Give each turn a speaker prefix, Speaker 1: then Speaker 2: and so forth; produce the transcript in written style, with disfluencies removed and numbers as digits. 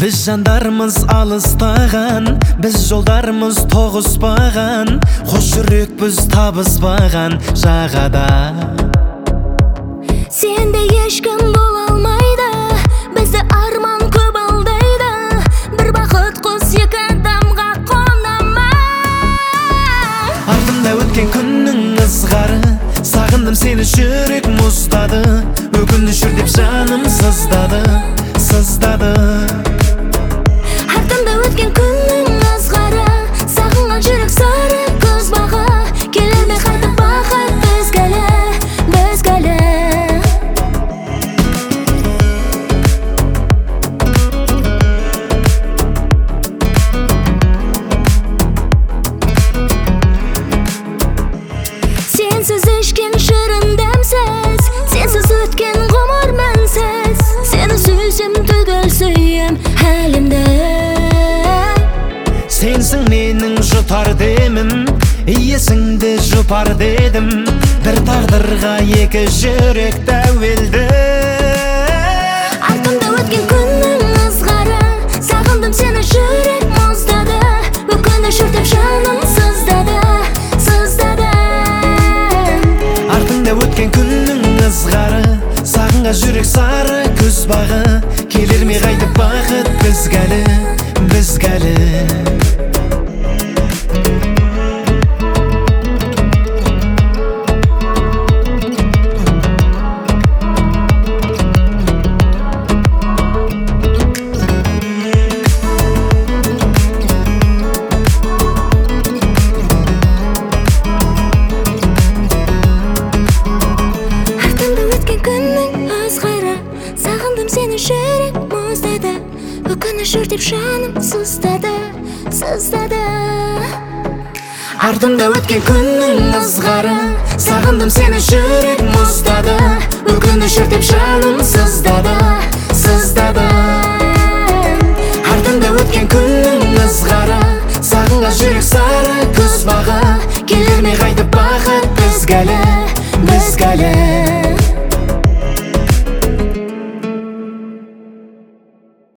Speaker 1: Biz jandarmız alыстаған, biz жолдарымыз тоғыспаған, қош жүрекпіз табыспаған жағада.
Speaker 2: Сенде ешкім бола алмайды, бізді арман көп алдайды. Бір бақыт құс екі адамға қонама.
Speaker 1: Артымда өткен күннің ызғары, сағындым сені, жүрек мұздады. Өкінішір деп жаным сыздады, сыздады.
Speaker 2: Артымда өткен күннің ызғары, сағынған жүрек сары көз бағы. Келер ме қайтып бақыт бізгәлі, бізгәлі. Сенсіз ішкен шырын дәмсіз, сенсіз өткен ғұмыр мәнсіз. Сені сүйсем түгел сүйем әлемді.
Speaker 1: Сенсің менің жұтар демім, есіңді жұпар дедім. Бір тағдырға екі жүрек тәуелді.
Speaker 2: Артымда өткен күннің ызғары, сағындым сені, жүрек мұздады. Өкініш өртеп жаным сыздады, сыздады.
Speaker 1: Артыңда өткен күннің ызғары, сағынға жүрек сары күз бағы. Келер ме қайтып бақыт бізгәлі, бізгәлі.
Speaker 2: Жүрек мұздады, өкініш өртеп жаным сыздады, сыздады.
Speaker 1: Артымда өткен күннің ызғары, сағындым сені, жүрек мұздады. Өкініш өртеп жаным сыздады, сыздады. Артымда өткен күннің